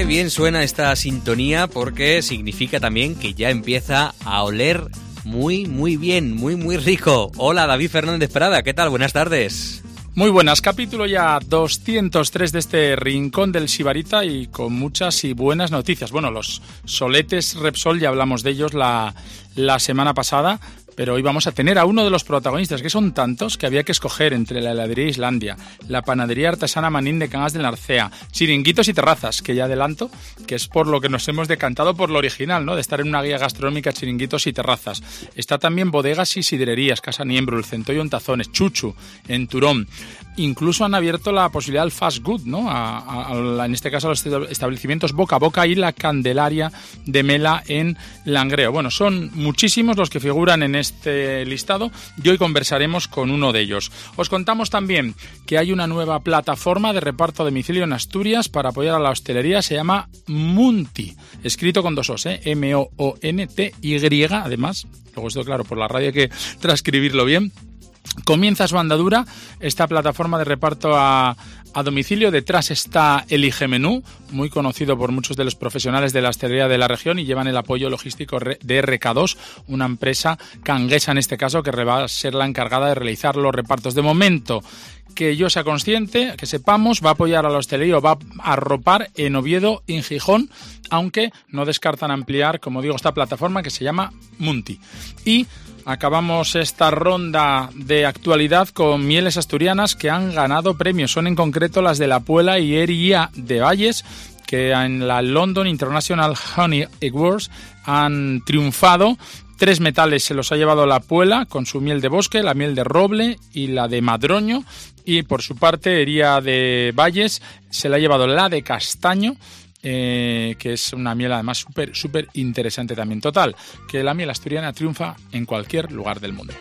Qué bien suena esta sintonía porque significa también que ya empieza a oler muy, muy bien, muy, muy rico. Hola, David Fernández Prada, ¿qué tal? Buenas tardes. Muy buenas, capítulo ya 203 de este Rincón del Sibarita y con muchas y buenas noticias. Bueno, los soletes Repsol, ya hablamos de ellos la semana pasada, pero hoy vamos a tener a uno de los protagonistas, que son tantos que había que escoger entre la heladería Islandia, la panadería artesana Manín de Cangas del Narcea, chiringuitos y terrazas, que ya adelanto, que es por lo que nos hemos decantado por lo original, ¿no? De estar en una guía gastronómica, chiringuitos y terrazas. Está también bodegas y sidrerías, Casa Niembro, el Centollo en Tazones, Chuchu, en Turón. Incluso han abierto la posibilidad al fast food, ¿no? En este caso a los establecimientos Boca a Boca y la Candelaria de Mela en Langreo. Bueno, son muchísimos los que figuran en este listado y hoy conversaremos con uno de ellos. Os contamos también que hay una nueva plataforma de reparto a domicilio en Asturias para apoyar a la hostelería, se llama Munti, escrito con dos O's, M-O-O-N-T-Y, además, luego esto claro, por la radio hay que transcribirlo bien. Comienza su andadura esta plataforma de reparto a domicilio. Detrás está Elige Menú, muy conocido por muchos de los profesionales de la hostelería de la región, y llevan el apoyo logístico de RK2, una empresa canguesa en este caso, que va a ser la encargada de realizar los repartos. De momento, que yo sea consciente, que sepamos, va a apoyar a la hostelería, va a arropar en Oviedo y en Gijón, aunque no descartan ampliar, como digo, esta plataforma que se llama Munti. Y acabamos esta ronda de actualidad con mieles asturianas que han ganado premios. Son en concreto las de La Puela y Hería de Valles, que en la London International Honey Awards han triunfado. 3 metales se los ha llevado La Puela con su miel de bosque, la miel de roble y la de madroño. Y por su parte, Hería de Valles se la ha llevado la de castaño, que es una miel además súper interesante también. Total, que la miel asturiana triunfa en cualquier lugar del mundo.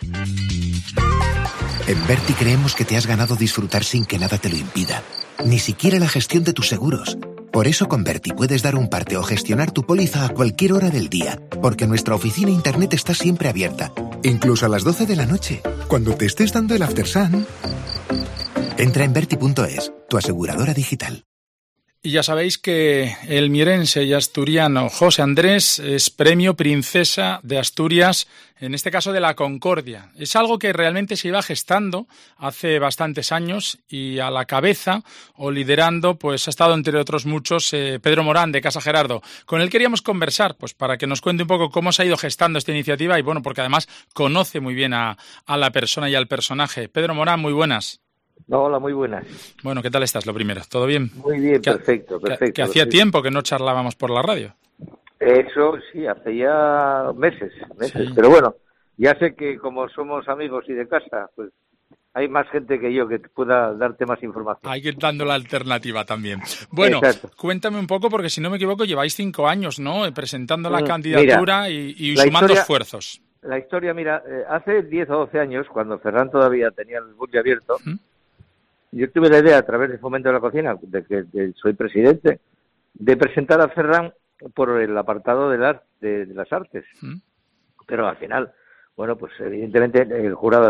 En Berti creemos que te has ganado disfrutar sin que nada te lo impida, ni siquiera la gestión de tus seguros. Por eso con Berti puedes dar un parte o gestionar tu póliza a cualquier hora del día, porque nuestra oficina internet está siempre abierta, incluso a las 12 de la noche, cuando te estés dando el after sun. Entra en Berti.es, tu aseguradora digital. Y ya sabéis que el mierense y asturiano José Andrés es premio Princesa de Asturias, en este caso de la Concordia. Es algo que realmente se iba gestando hace bastantes años y a la cabeza o liderando pues ha estado entre otros muchos Pedro Morán de Casa Gerardo. Con él queríamos conversar pues para que nos cuente un poco cómo se ha ido gestando esta iniciativa y bueno, porque además conoce muy bien a la persona y al personaje. Pedro Morán, muy buenas. Hola, muy buenas. Bueno, ¿qué tal estás? Lo primero, ¿todo bien? Muy bien, perfecto. Que hacía tiempo que no charlábamos por la radio. Eso sí, hace ya meses, sí. Pero bueno, ya sé que como somos amigos y de casa, pues hay más gente que yo que pueda darte más información. Hay que ir dando la alternativa también. Bueno, exacto. Cuéntame un poco, porque si no me equivoco, lleváis 5 años, ¿no? Presentando la candidatura y sumando esfuerzos. La historia, mira, hace 10 o 12 años, cuando Ferran todavía tenía el bulli abierto, yo tuve la idea, a través del Fomento de la Cocina, de que soy presidente, de presentar a Ferran por el apartado de las artes. Pero al final, bueno, pues evidentemente el jurado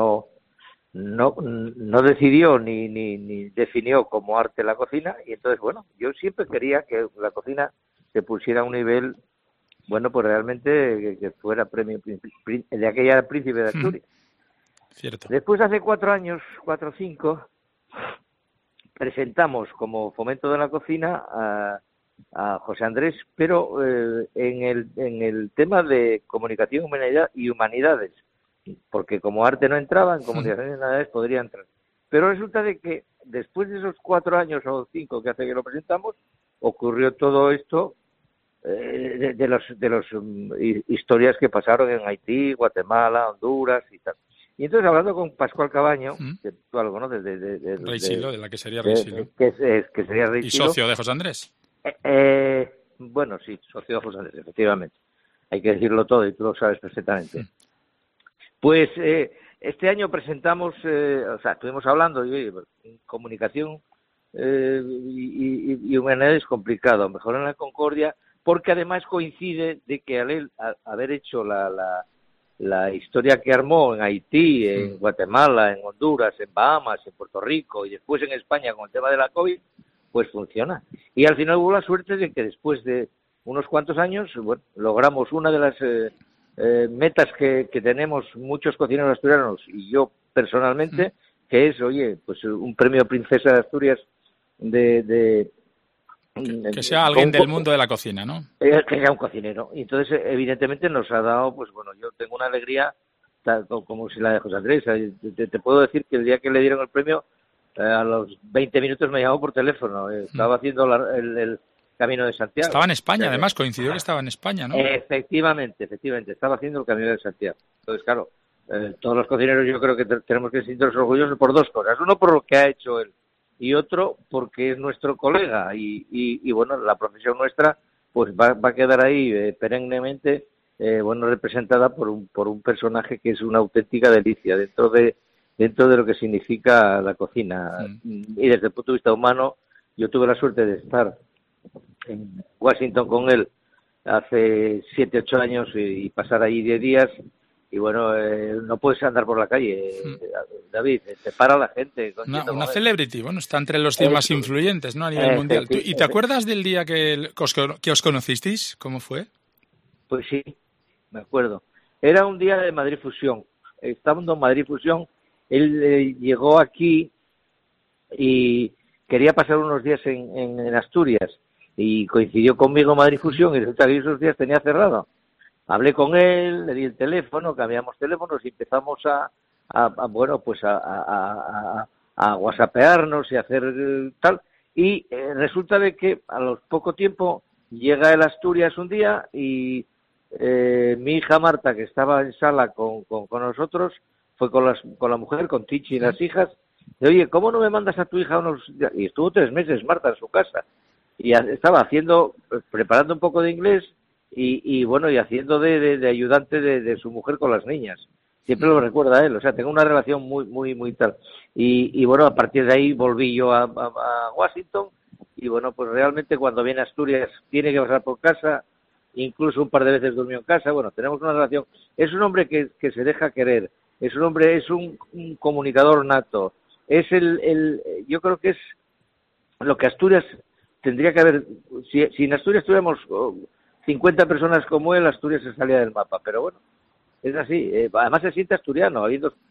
no decidió ni definió como arte la cocina, y entonces, bueno, yo siempre quería que la cocina se pusiera a un nivel, bueno, pues realmente que fuera premio de aquella Príncipe de Asturias. Cierto. Después, hace 4 años, 4 o 5, presentamos como Fomento de la Cocina a José Andrés, pero en el tema de comunicación y humanidades, porque como arte no entraba, en comunicación y humanidades podría entrar. Pero resulta de que después de esos 4 años o 5 que hace que lo presentamos, ocurrió todo esto de los historias que pasaron en Haití, Guatemala, Honduras y tal. Y entonces, hablando con Pascual Cabaño, que tú algo, ¿no? Rey Silo, de la que sería Rey Silo. Que sería Rey Silo. ¿Y socio de José Andrés? Bueno, sí, socio de José Andrés, efectivamente. Hay que decirlo todo y tú lo sabes perfectamente. Pues este año presentamos, estuvimos hablando de comunicación y humanidades complicado, mejor en la Concordia, porque además coincide de que al haber hecho la historia que armó en Haití, en Guatemala, en Honduras, en Bahamas, en Puerto Rico y después en España con el tema de la COVID, pues funciona. Y al final hubo la suerte de que después de unos cuantos años, bueno, logramos una de las metas que tenemos muchos cocineros asturianos y yo personalmente, que es, oye, pues un premio Princesa de Asturias que sea alguien del mundo de la cocina, ¿no? Que sea un cocinero. Y entonces, evidentemente, nos ha dado, pues bueno, yo tengo una alegría como si la de José Andrés. Te puedo decir que el día que le dieron el premio, a los 20 minutos me llamó por teléfono. Estaba haciendo el Camino de Santiago. Estaba en España, además, coincidió que estaba en España, ¿no? Efectivamente, estaba haciendo el Camino de Santiago. Entonces, claro, todos los cocineros yo creo que tenemos que sentirnos orgullosos por dos cosas. Uno, por lo que ha hecho él, y otro, porque es nuestro colega. Y bueno, la profesión nuestra pues va a quedar ahí perennemente bueno, representada por un personaje que es una auténtica delicia dentro de lo que significa la cocina. Y desde el punto de vista humano, yo tuve la suerte de estar en Washington con él hace 7-8 años y pasar ahí 10 días. Y bueno, no puedes andar por la calle, David, te para la gente. Una celebrity, bueno, está entre los 100 más influyentes, ¿no? A nivel mundial. ¿Y te acuerdas del día que os conocisteis? ¿Cómo fue? Pues sí, me acuerdo. Era un día de Madrid Fusión. Estando en Madrid Fusión, él llegó aquí y quería pasar unos días en Asturias. Y coincidió conmigo en Madrid Fusión y resulta que esos días tenía cerrado. Hablé con él, le di el teléfono, cambiamos teléfonos y empezamos a whatsappearnos y hacer tal. Y resulta de que a los poco tiempo llega el Asturias un día y mi hija Marta, que estaba en sala con nosotros, fue con la mujer, con Tichi y las hijas. Y, oye, ¿cómo no me mandas a tu hija unos días? Y estuvo 3 meses Marta en su casa. Y estaba preparando un poco de inglés y bueno, y haciendo de ayudante de su mujer con las niñas. Siempre lo recuerda a él, o sea, tengo una relación muy, muy, muy tal. Y bueno, a partir de ahí volví yo a Washington y bueno, pues realmente cuando viene a Asturias tiene que pasar por casa, incluso un par de veces durmió en casa. Bueno, tenemos una relación. Es un hombre que se deja querer, es un hombre, es un comunicador nato, es yo creo que es lo que Asturias tendría que haber. Si en Asturias tuviéramos 50 personas como él, Asturias se salía del mapa, pero bueno, es así. Además se siente asturiano,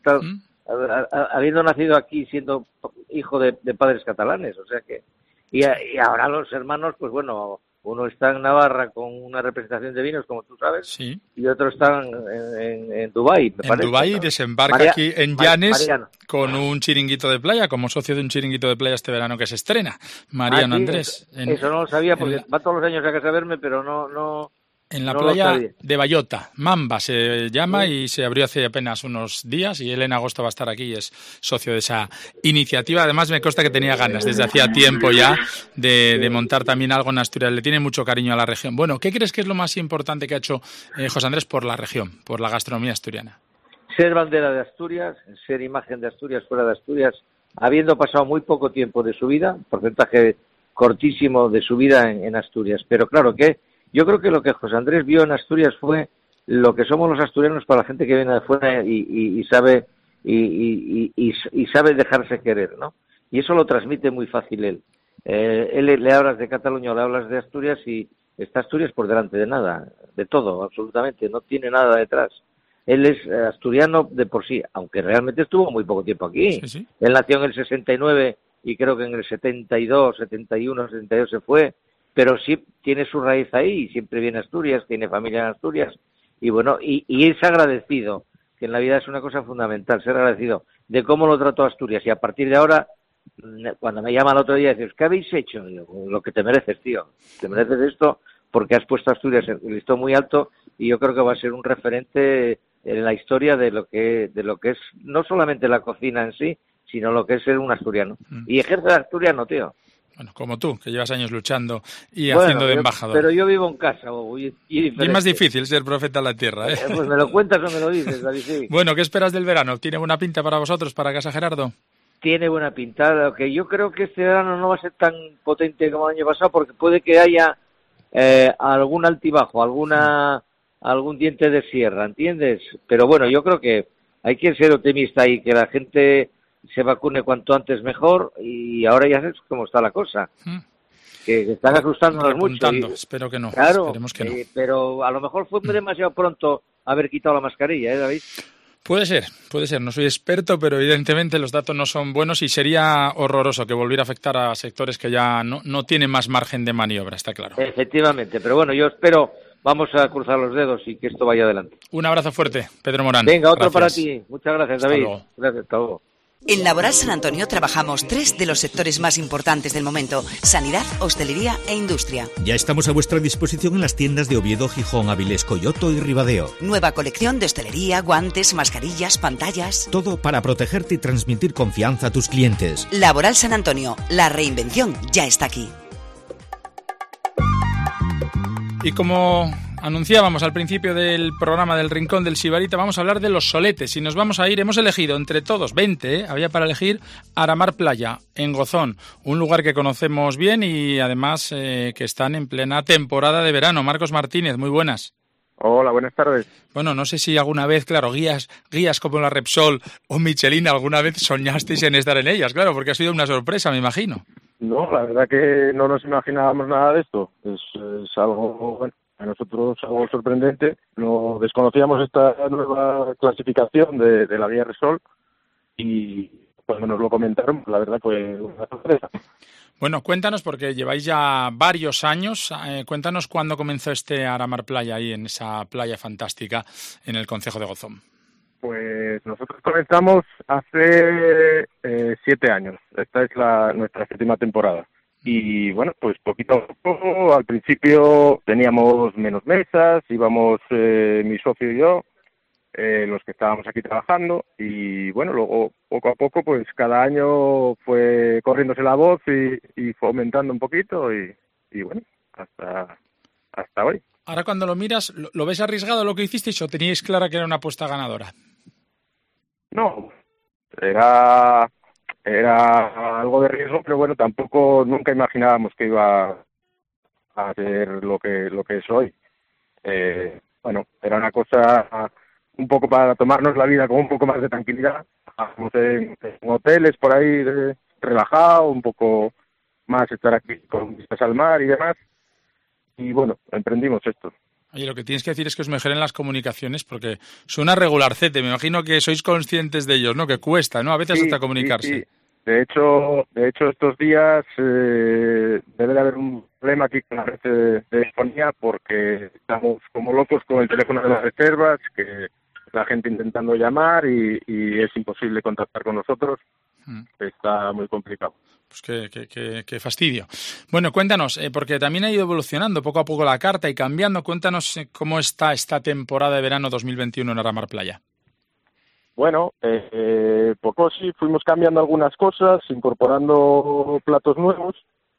habiendo nacido aquí, siendo hijo de padres catalanes, o sea que y ahora los hermanos, pues bueno, uno está en Navarra con una representación de vinos, como tú sabes, sí, y otros están en Dubái, me parece. En Dubái, ¿no? Desembarca aquí en Llanes con un chiringuito de playa, como socio de un chiringuito de playa este verano que se estrena, Mariano Andrés. Eso no lo sabía, porque va todos los años a casa a verme, pero no. En la playa de Bayota, Mamba se llama, y se abrió hace apenas unos días y él en agosto va a estar aquí y es socio de esa iniciativa. Además me consta que tenía ganas desde hacía tiempo ya de montar también algo en Asturias. Le tiene mucho cariño a la región. Bueno, ¿qué crees que es lo más importante que ha hecho José Andrés por la región, por la gastronomía asturiana? Ser bandera de Asturias, ser imagen de Asturias fuera de Asturias, habiendo pasado muy poco tiempo de su vida, porcentaje cortísimo de su vida en Asturias. Pero claro que yo creo que lo que José Andrés vio en Asturias fue lo que somos los asturianos para la gente que viene de fuera y sabe sabe dejarse querer, ¿no? Y eso lo transmite muy fácil él. Él le hablas de Cataluña o le hablas de Asturias y está Asturias por delante de nada, de todo, absolutamente, no tiene nada detrás. Él es asturiano de por sí, aunque realmente estuvo muy poco tiempo aquí. Sí. Él nació en el 69 y creo que en el 72, 71, 72 se fue. Pero sí tiene su raíz ahí, siempre viene a Asturias, tiene familia en Asturias, y bueno, y es agradecido, que en la vida es una cosa fundamental, ser agradecido de cómo lo trató Asturias, y a partir de ahora, cuando me llama el otro día, dices, ¿qué habéis hecho? Y yo, lo que te mereces, tío, te mereces esto, porque has puesto a Asturias en el listón muy alto, y yo creo que va a ser un referente en la historia de lo que es, no solamente la cocina en sí, sino lo que es ser un asturiano, y ejerce de asturiano, tío. Bueno, como tú, que llevas años luchando y haciendo de embajador. Pero yo vivo en casa. Y es más difícil ser profeta en la tierra, ¿eh? Pues me lo cuentas o me lo dices, David. Sí. Bueno, ¿qué esperas del verano? ¿Tiene buena pinta para vosotros, para Casa Gerardo? Tiene buena pinta. Lo que yo creo que este verano no va a ser tan potente como el año pasado, porque puede que haya algún altibajo, algún diente de sierra, ¿entiendes? Pero bueno, yo creo que hay que ser optimista y que la gente se vacune cuanto antes mejor, y ahora ya sabes cómo está la cosa. Que están asustándonos mucho. Espero que no. Claro, esperemos que no. Pero a lo mejor fue demasiado pronto haber quitado la mascarilla, David. Puede ser. No soy experto, pero evidentemente los datos no son buenos y sería horroroso que volviera a afectar a sectores que ya no tienen más margen de maniobra, está claro. Efectivamente, pero bueno, yo espero, vamos a cruzar los dedos y que esto vaya adelante. Un abrazo fuerte, Pedro Morán. Venga, otro gracias. Para ti. Muchas gracias, David. Hasta luego. Gracias, hasta luego. En Laboral San Antonio trabajamos 3 de los sectores más importantes del momento: sanidad, hostelería e industria. Ya estamos a vuestra disposición en las tiendas de Oviedo, Gijón, Avilés, Coyoto y Ribadeo. Nueva colección de hostelería, guantes, mascarillas, pantallas. Todo para protegerte y transmitir confianza a tus clientes. Laboral San Antonio, la reinvención ya está aquí. Y como anunciábamos al principio del programa del Rincón del Sibarita, vamos a hablar de los soletes y nos vamos a ir, hemos elegido entre todos 20, había para elegir Aramar Playa, en Gozón, un lugar que conocemos bien y además que están en plena temporada de verano. Marcos Martínez, muy buenas. Hola, buenas tardes. Bueno, no sé si alguna vez, claro, guías como la Repsol o Michelin, alguna vez soñasteis en estar en ellas, claro, porque ha sido una sorpresa, me imagino. No, la verdad que no nos imaginábamos nada de esto. Es algo, bueno, a nosotros algo sorprendente. No desconocíamos esta nueva clasificación de la guía Repsol y cuando nos lo comentaron, la verdad fue una sorpresa. Bueno, cuéntanos, porque lleváis ya varios años, cuéntanos cuándo comenzó este Aramar Playa ahí en esa playa fantástica en el concejo de Gozón. Pues nosotros comenzamos hace 7 años. Esta es nuestra 7ª temporada. Y bueno, pues poquito a poco, al principio teníamos menos mesas, íbamos mi socio y yo, los que estábamos aquí trabajando, y bueno, luego poco a poco, pues cada año fue corriéndose la voz y fue aumentando un poquito y bueno, hasta hoy. Ahora cuando lo miras, ¿lo ves arriesgado lo que hicisteis o teníais clara que era una apuesta ganadora? No, era algo de riesgo, pero bueno, tampoco nunca imaginábamos que iba a ser lo que es hoy. Bueno, era una cosa un poco para tomarnos la vida con un poco más de tranquilidad. Estábamos en hoteles por ahí relajado, un poco más estar aquí con vistas al mar y demás. Y bueno, emprendimos esto. Oye, lo que tienes que decir es que os mejoren las comunicaciones porque suena regularcete. Me imagino que sois conscientes de ellos, ¿no? Que cuesta, ¿no? A veces hasta comunicarse. Sí. De hecho estos días debe de haber un problema aquí con la red de telefonía porque estamos como locos con el teléfono de las reservas, que la gente intentando llamar y es imposible contactar con nosotros. Está muy complicado. Pues qué fastidio. Bueno, cuéntanos, porque también ha ido evolucionando poco a poco la carta y cambiando. Cuéntanos cómo está esta temporada de verano 2021 en Aramar Playa. Bueno, poco sí, fuimos cambiando algunas cosas, incorporando platos nuevos,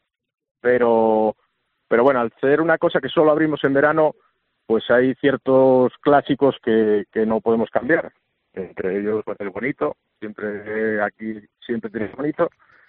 pero bueno, al ser una cosa que solo abrimos en verano, pues hay ciertos clásicos que no podemos cambiar. Entre ellos, pues el bonito, aquí siempre tenéis bonito.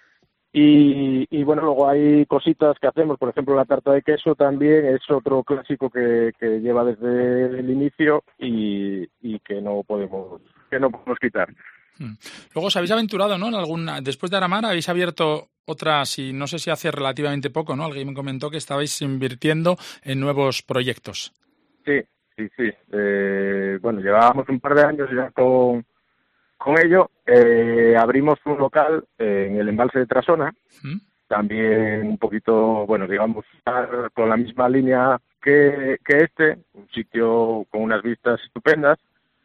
Y bueno, luego hay cositas que hacemos, por ejemplo la tarta de queso también es otro clásico que lleva desde el inicio y que no podemos quitar. Luego os habéis aventurado, ¿no? Después de Aramar habéis abierto otras y no sé si hace relativamente poco, ¿no? Alguien me comentó que estabais invirtiendo en nuevos proyectos. Sí. Bueno, llevábamos un par de años ya con ello. Abrimos un local en el embalse de Trasona, también un poquito, bueno, digamos, con la misma línea que un sitio con unas vistas estupendas.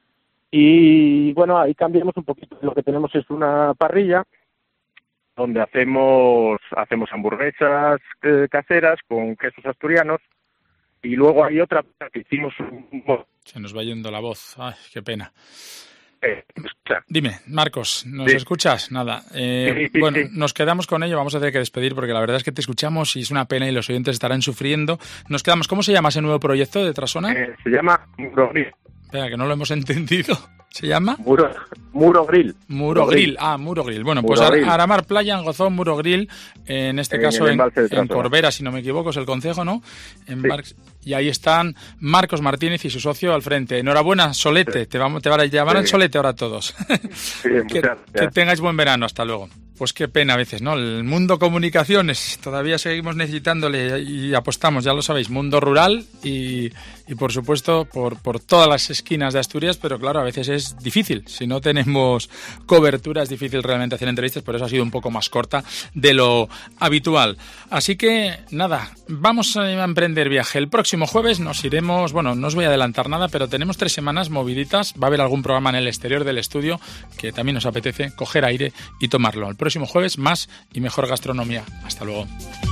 Y bueno, ahí cambiamos un poquito. Lo que tenemos es una parrilla donde hacemos hamburguesas caseras con quesos asturianos. Y luego hay otra que hicimos Se nos va yendo la voz. Ay, qué pena. Escucha. Dime, Marcos, ¿nos Sí. escuchas? Nada. Bueno, nos quedamos con ello, vamos a tener que despedir porque la verdad es que te escuchamos y es una pena y los oyentes estarán sufriendo. Nos quedamos, ¿cómo se llama ese nuevo proyecto de Trasona? Se llama Muroní. Espera, que no lo hemos entendido. ¿Se llama? Muro Grill. Muro Grill. Muro Grill. Bueno, pues Aramar Playa, en Gozón, Muro Grill, en este caso en Corbera, si no me equivoco, es el concejo, ¿no? Sí. Y ahí están Marcos Martínez y su socio al frente. Enhorabuena, Solete. Sí. Te van a llamar al Solete ahora todos. Sí, que tengáis buen verano. Hasta luego. Pues qué pena a veces, ¿no? El mundo comunicaciones, todavía seguimos necesitándole y apostamos, ya lo sabéis, mundo rural y por supuesto por todas las esquinas de Asturias, pero claro, a veces es difícil. Si no tenemos cobertura es difícil realmente hacer entrevistas, por eso ha sido un poco más corta de lo habitual. Así que nada, vamos a emprender viaje. El próximo jueves nos iremos, bueno, no os voy a adelantar nada, pero tenemos 3 semanas moviditas. Va a haber algún programa en el exterior del estudio que también nos apetece coger aire y tomarlo. El próximo jueves más y mejor gastronomía. Hasta luego.